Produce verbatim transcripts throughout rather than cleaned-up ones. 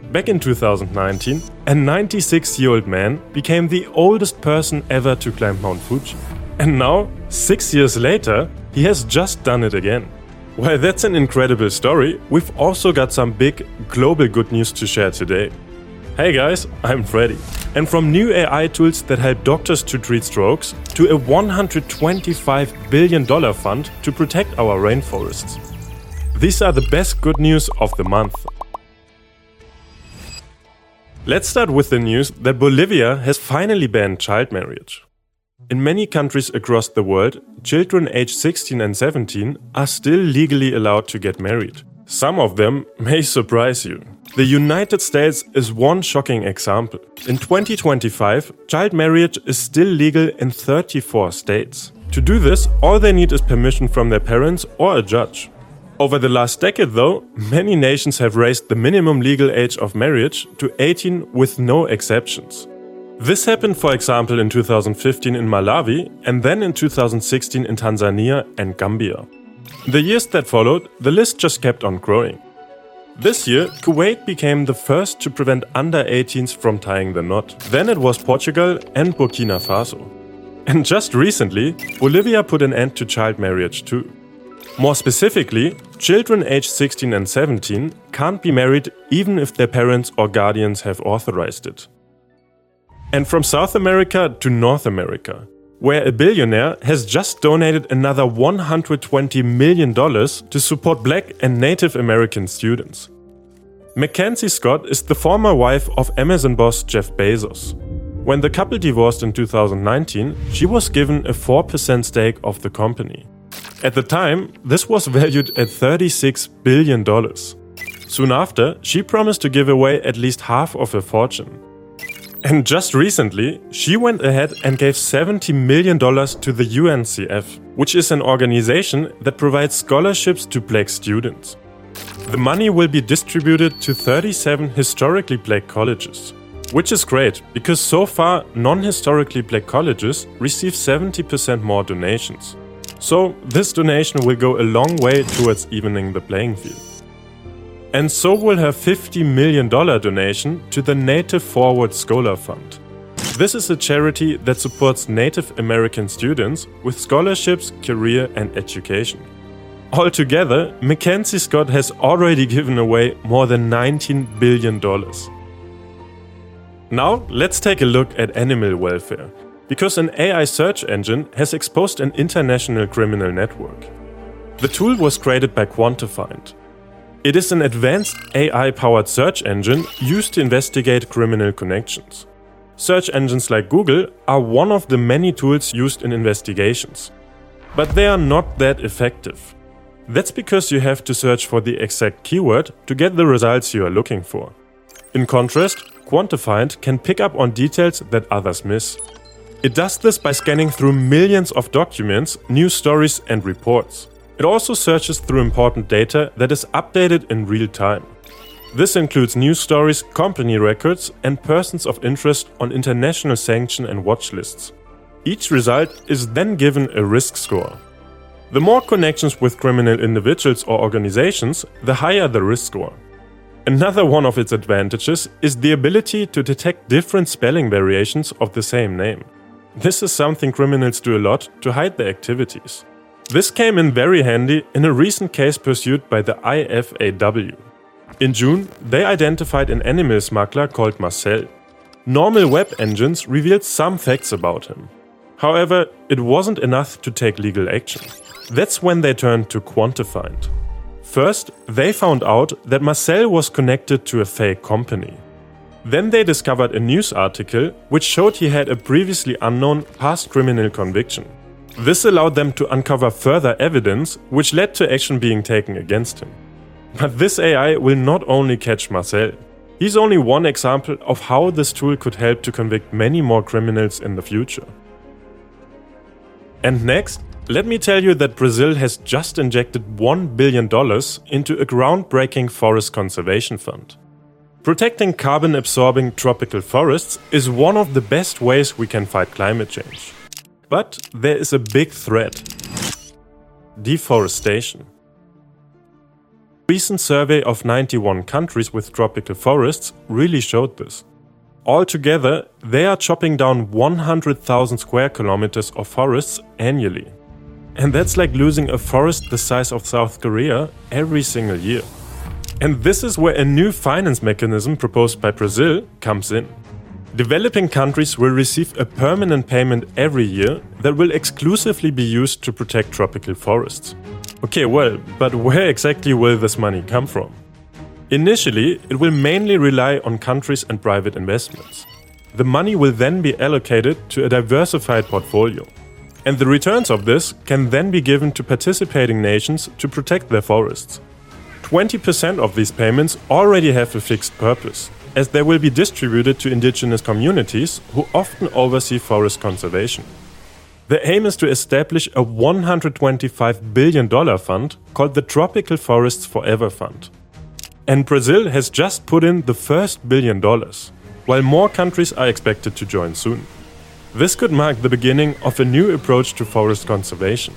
Back in two thousand nineteen, a ninety-six-year-old man became the oldest person ever to climb Mount Fuji. And now, six years later, he has just done it again. While that's an incredible story, we've also got some big, global good news to share today. Hey guys, I'm Freddy. And from new A I tools that help doctors to treat strokes, to a one hundred twenty-five billion dollars fund to protect our rainforests. These are the best good news of the month. Let's start with the news that Bolivia has finally banned child marriage. In many countries across the world, children aged sixteen and seventeen are still legally allowed to get married. Some of them may surprise you. The United States is one shocking example. In twenty twenty-five, child marriage is still legal in thirty-four states. To do this, all they need is permission from their parents or a judge. Over the last decade though, many nations have raised the minimum legal age of marriage to eighteen with no exceptions. This happened, for example, in two thousand fifteen in Malawi and then in two thousand sixteen in Tanzania and Gambia. In the years that followed, the list just kept on growing. This year, Kuwait became the first to prevent under eighteens from tying the knot. Then it was Portugal and Burkina Faso. And just recently, Bolivia put an end to child marriage too. More specifically, children aged sixteen and seventeen can't be married even if their parents or guardians have authorized it. And from South America to North America, where a billionaire has just donated another one hundred twenty million dollars to support Black and Native American students. Mackenzie Scott is the former wife of Amazon boss Jeff Bezos. When the couple divorced in two thousand nineteen, she was given a four percent stake of the company. At the time, this was valued at thirty-six billion dollars. Soon after, she promised to give away at least half of her fortune. And just recently, she went ahead and gave seventy million dollars to the U N C F, which is an organization that provides scholarships to Black students. The money will be distributed to thirty-seven historically Black colleges. Which is great, because so far, non-historically Black colleges receive seventy percent more donations. So, this donation will go a long way towards evening the playing field. And so will her fifty million dollars donation to the Native Forward Scholar Fund. This is a charity that supports Native American students with scholarships, career and education. Altogether, Mackenzie Scott has already given away more than nineteen billion dollars. Now, let's take a look at animal welfare, because an A I search engine has exposed an international criminal network. The tool was created by Quantifind. It is an advanced A I-powered search engine used to investigate criminal connections. Search engines like Google are one of the many tools used in investigations. But they are not that effective. That's because you have to search for the exact keyword to get the results you are looking for. In contrast, Quantifind can pick up on details that others miss. It does this by scanning through millions of documents, news stories and reports. It also searches through important data that is updated in real time. This includes news stories, company records, and persons of interest on international sanction and watch lists. Each result is then given a risk score. The more connections with criminal individuals or organizations, the higher the risk score. Another one of its advantages is the ability to detect different spelling variations of the same name. This is something criminals do a lot to hide their activities. This came in very handy in a recent case pursued by the I F A W. In June, they identified an animal smuggler called Marcel. Normal web engines revealed some facts about him. However, it wasn't enough to take legal action. That's when they turned to Quantifind. First, they found out that Marcel was connected to a fake company. Then they discovered a news article which showed he had a previously unknown past criminal conviction. This allowed them to uncover further evidence, which led to action being taken against him. But this A I will not only catch Marcel. He's only one example of how this tool could help to convict many more criminals in the future. And next, let me tell you that Brazil has just injected one billion dollars into a groundbreaking forest conservation fund. Protecting carbon-absorbing tropical forests is one of the best ways we can fight climate change. But there is a big threat: deforestation. recent survey of ninety-one countries with tropical forests really showed this. Altogether, they are chopping down one hundred thousand square kilometers of forests annually. And that's like losing a forest the size of South Korea every single year. And this is where a new finance mechanism proposed by Brazil comes in. Developing countries will receive a permanent payment every year that will exclusively be used to protect tropical forests. Okay, well, but where exactly will this money come from? Initially, it will mainly rely on countries and private investments. The money will then be allocated to a diversified portfolio. And the returns of this can then be given to participating nations to protect their forests. twenty percent of these payments already have a fixed purpose, as they will be distributed to indigenous communities who often oversee forest conservation. The aim is to establish a one hundred twenty-five billion dollars fund called the Tropical Forests Forever Fund. And Brazil has just put in the first billion dollars, while more countries are expected to join soon. This could mark the beginning of a new approach to forest conservation.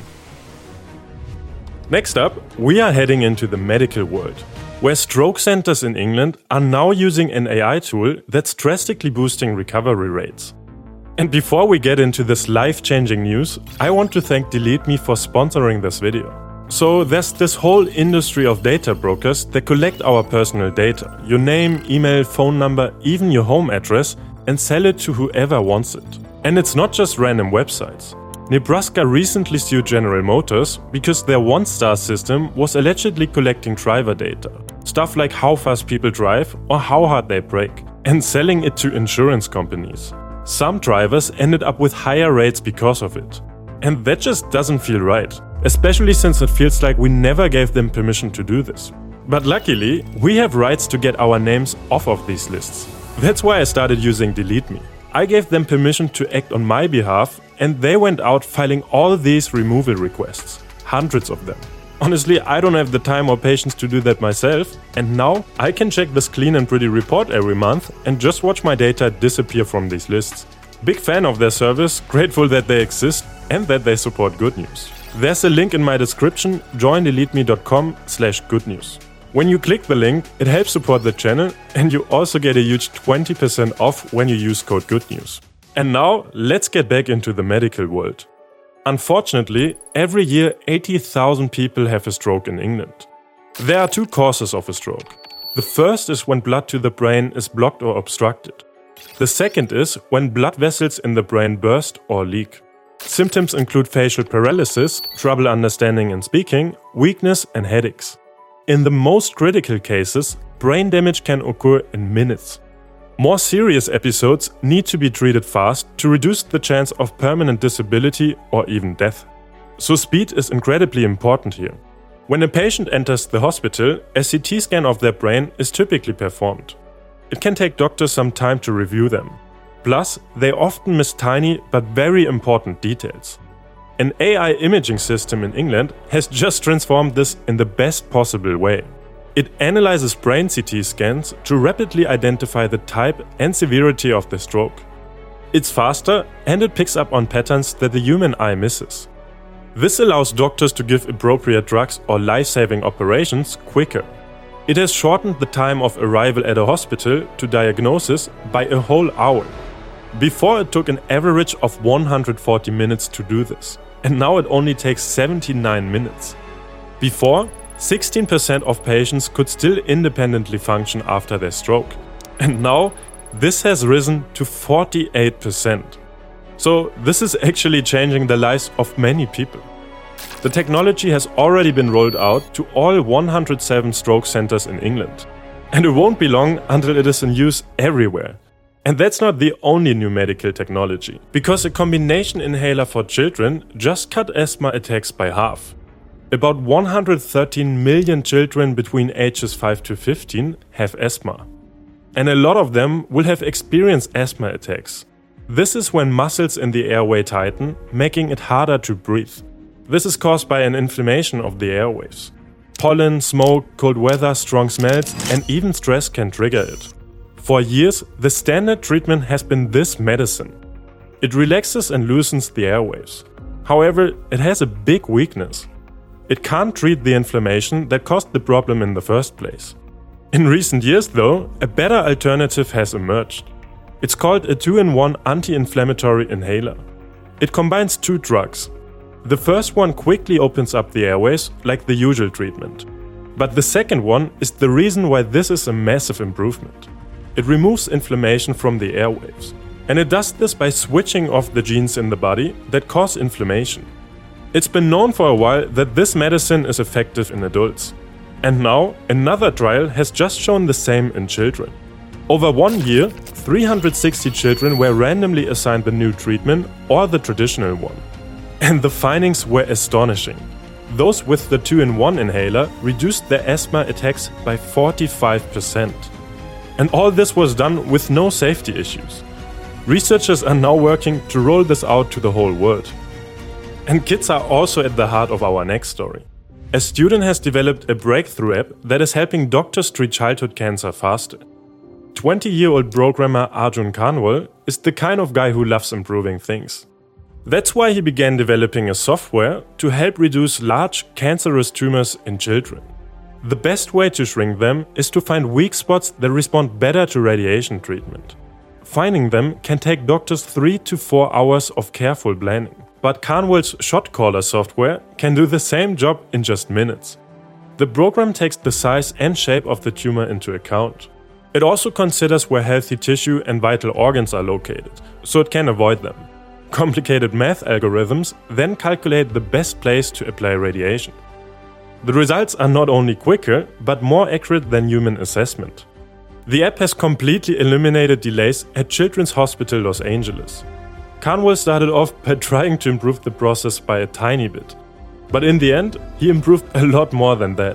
Next up, we are heading into the medical world, where stroke centers in England are now using an A I tool that's drastically boosting recovery rates. And before we get into this life-changing news, I want to thank Delete Me for sponsoring this video. So there's this whole industry of data brokers that collect our personal data, your name, email, phone number, even your home address, and sell it to whoever wants it. And it's not just random websites. Nebraska recently sued General Motors because their OnStar system was allegedly collecting driver data, stuff like how fast people drive or how hard they brake, and selling it to insurance companies. Some drivers ended up with higher rates because of it. And that just doesn't feel right, especially since it feels like we never gave them permission to do this. But luckily, we have rights to get our names off of these lists. That's why I started using Delete Me. I gave them permission to act on my behalf, and they went out filing all these removal requests. Hundreds of them. Honestly, I don't have the time or patience to do that myself, and now I can check this clean and pretty report every month and just watch my data disappear from these lists. Big fan of their service, grateful that they exist and that they support Good News. There's a link in my description, join delete me dot com slash good news. When you click the link, it helps support the channel, and you also get a huge twenty percent off when you use code GOODNEWS. And now, let's get back into the medical world. Unfortunately, every year eighty thousand people have a stroke in England. There are two causes of a stroke. The first is when blood to the brain is blocked or obstructed. The second is when blood vessels in the brain burst or leak. Symptoms include facial paralysis, trouble understanding and speaking, weakness and headaches. In the most critical cases, brain damage can occur in minutes. More serious episodes need to be treated fast to reduce the chance of permanent disability or even death. So speed is incredibly important here. When a patient enters the hospital, a C T scan of their brain is typically performed. It can take doctors some time to review them. Plus, they often miss tiny but very important details. An A I imaging system in England has just transformed this in the best possible way. It analyzes brain C T scans to rapidly identify the type and severity of the stroke. It's faster and it picks up on patterns that the human eye misses. This allows doctors to give appropriate drugs or life-saving operations quicker. It has shortened the time of arrival at a hospital to diagnosis by a whole hour. Before, it took an average of one hundred forty minutes to do this, and now it only takes seventy-nine minutes. Before, sixteen percent of patients could still independently function after their stroke, and now this has risen to forty-eight percent. So this is actually changing the lives of many people. The technology has already been rolled out to all one hundred seven stroke centers in England, and it won't be long until it is in use everywhere. And that's not the only new medical technology, because a combination inhaler for children just cut asthma attacks by half. About one hundred thirteen million children between ages five to fifteen have asthma. And a lot of them will have experienced asthma attacks. This is when muscles in the airway tighten, making it harder to breathe. This is caused by an inflammation of the airways. Pollen, smoke, cold weather, strong smells, and even stress can trigger it. For years, the standard treatment has been this medicine. It relaxes and loosens the airways. However, it has a big weakness. It can't treat the inflammation that caused the problem in the first place. In recent years, though, a better alternative has emerged. It's called a two in one anti-inflammatory inhaler. It combines two drugs. The first one quickly opens up the airways, like the usual treatment. But the second one is the reason why this is a massive improvement. It removes inflammation from the airwaves. And it does this by switching off the genes in the body that cause inflammation. It's been known for a while that this medicine is effective in adults. And now, another trial has just shown the same in children. Over one year, three hundred sixty children were randomly assigned the new treatment or the traditional one. And the findings were astonishing. Those with the two in one inhaler reduced their asthma attacks by forty-five percent. And all this was done with no safety issues. Researchers are now working to roll this out to the whole world. And kids are also at the heart of our next story. A student has developed a breakthrough app that is helping doctors treat childhood cancer faster. twenty-year-old programmer Arjun Kanwal is the kind of guy who loves improving things. That's why he began developing a software to help reduce large cancerous tumors in children. The best way to shrink them is to find weak spots that respond better to radiation treatment. Finding them can take doctors three to four hours of careful planning. But Kanwal's shot caller software can do the same job in just minutes. The program takes the size and shape of the tumor into account. It also considers where healthy tissue and vital organs are located, so it can avoid them. Complicated math algorithms then calculate the best place to apply radiation. The results are not only quicker, but more accurate than human assessment. The app has completely eliminated delays at Children's Hospital Los Angeles. Kanwal started off by trying to improve the process by a tiny bit. But in the end, he improved a lot more than that.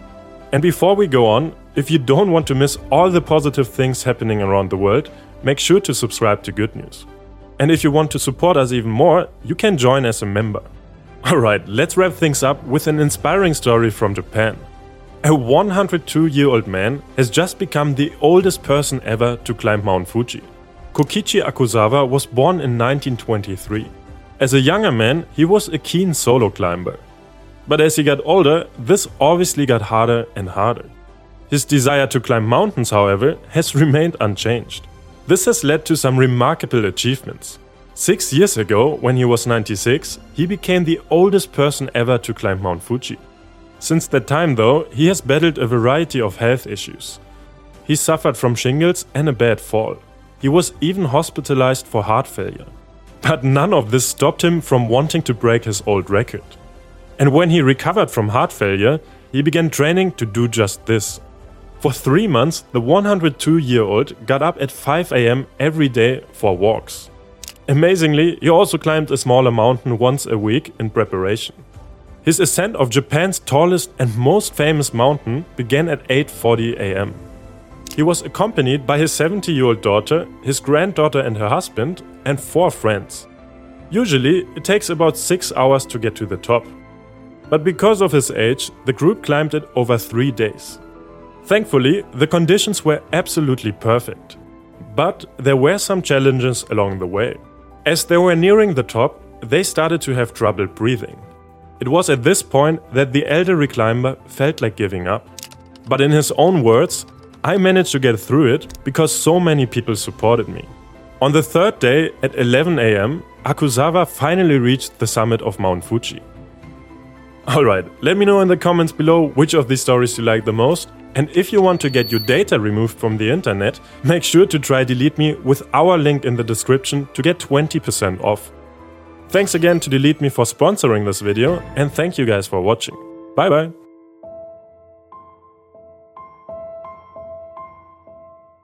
And before we go on, if you don't want to miss all the positive things happening around the world, make sure to subscribe to Good News. And if you want to support us even more, you can join as a member. Alright, let's wrap things up with an inspiring story from Japan. A one hundred two year old man has just become the oldest person ever to climb Mount Fuji. Kokichi Akusawa was born in nineteen twenty-three. As a younger man, he was a keen solo climber. But as he got older, this obviously got harder and harder. His desire to climb mountains, however, has remained unchanged. This has led to some remarkable achievements. Six years ago, when he was ninety-six, he became the oldest person ever to climb Mount Fuji. Since that time though, he has battled a variety of health issues. He suffered from shingles and a bad fall. He was even hospitalized for heart failure. But none of this stopped him from wanting to break his old record. And when he recovered from heart failure, he began training to do just this. For three months, the one hundred two year old got up at five a m every day for walks. Amazingly, he also climbed a smaller mountain once a week in preparation. His ascent of Japan's tallest and most famous mountain began at eight forty a m He was accompanied by his seventy year old daughter, his granddaughter and her husband, and four friends. Usually, it takes about six hours to get to the top. But because of his age, the group climbed it over three days. Thankfully, the conditions were absolutely perfect. But there were some challenges along the way. As they were nearing the top, they started to have trouble breathing. It was at this point that the elderly climber felt like giving up. But in his own words, "I managed to get through it because so many people supported me." On the third day at eleven a m, Akusawa finally reached the summit of Mount Fuji. Alright, let me know in the comments below which of these stories you like the most. And if you want to get your data removed from the internet, make sure to try Delete Me with our link in the description to get twenty percent off. Thanks again to Delete Me for sponsoring this video, and thank you guys for watching. Bye bye!